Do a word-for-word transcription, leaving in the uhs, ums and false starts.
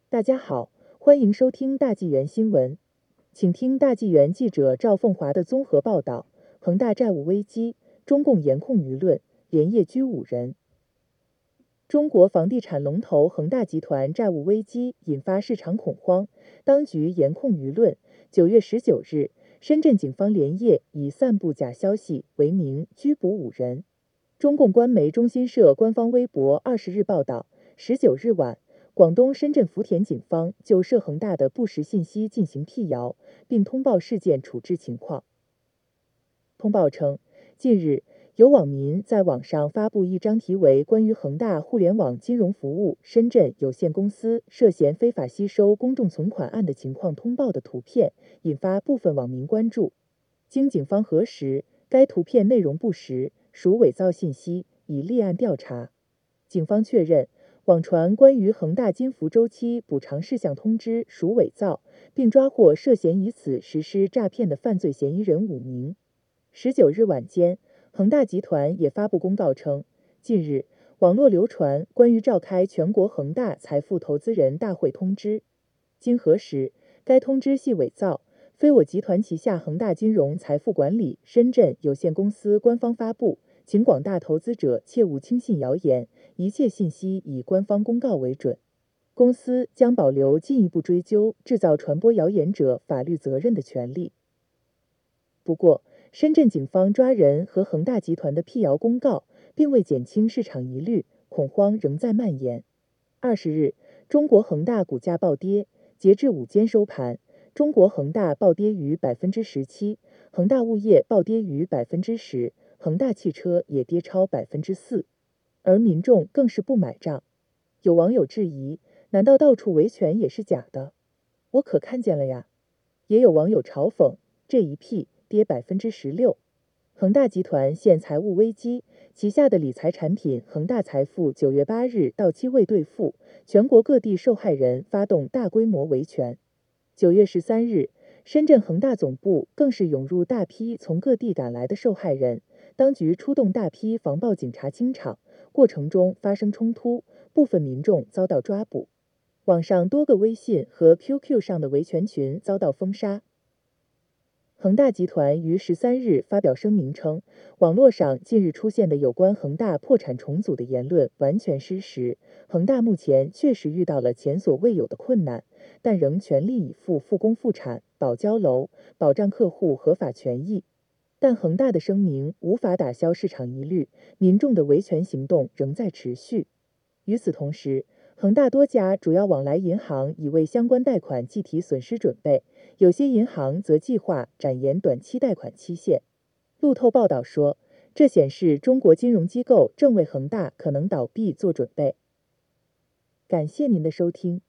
大家好，欢迎收听大纪元新闻，请听大纪元记者赵凤华的综合报道：恒大债务危机，中共严控舆论，连夜拘五人。中国房地产龙头恒大集团债务危机引发市场恐慌，当局严控舆论。九月十九日，深圳警方连夜以散布假消息为名拘捕五人。中共官媒中新社官方微博二十日报道，十九日晚，广东深圳福田警方就涉恒大的不实信息进行辟谣，并通报事件处置情况。通报称，近日有网民在网上发布一张题为《关于恒大互联网金融服务深圳有限公司涉嫌非法吸收公众存款案的情况通报》的图片，引发部分网民关注。经警方核实，该图片内容不实，属伪造信息，已立案调查。警方确认，网传关于恒大金服周期补偿事项通知属伪造，并抓获涉嫌以此实施诈骗的犯罪嫌疑人五名。十九日晚间，恒大集团也发布公告称，近日网络流传关于召开全国恒大财富投资人大会通知，经核实，该通知系伪造，非我集团旗下恒大金融财富管理深圳有限公司官方发布，请广大投资者切勿轻信谣言，一切信息以官方公告为准。公司将保留进一步追究制造传播谣言者法律责任的权利。不过，深圳警方抓人和恒大集团的辟谣公告并未减轻市场疑虑，恐慌仍在蔓延。二十日，中国恒大股价暴跌，截至午间收盘，中国恒大暴跌逾百分之十七，恒大物业暴跌逾百分之十，恒大汽车也跌超百分之四，而民众更是不买账。有网友质疑，难道到处维权也是假的？我可看见了呀。也有网友嘲讽，这一辟跌百分之十六。恒大集团现财务危机，旗下的理财产品恒大财富九月八日到期未兑付，全国各地受害人发动大规模维权。九月十三日，深圳恒大总部更是涌入大批从各地赶来的受害人，当局出动大批防暴警察清场，过程中发生冲突，部分民众遭到抓捕。网上多个微信和 Q Q 上的维权群遭到封杀。恒大集团于十三日发表声明称，网络上近日出现的有关恒大破产重组的言论完全失实，恒大目前确实遇到了前所未有的困难，但仍全力以赴复工复产、保交楼、保障客户合法权益。但恒大的声明无法打消市场疑虑，民众的维权行动仍在持续。与此同时，恒大多家主要往来银行已为相关贷款计提损失准备，有些银行则计划展延短期贷款期限。路透报道说，这显示中国金融机构正为恒大可能倒闭做准备。感谢您的收听。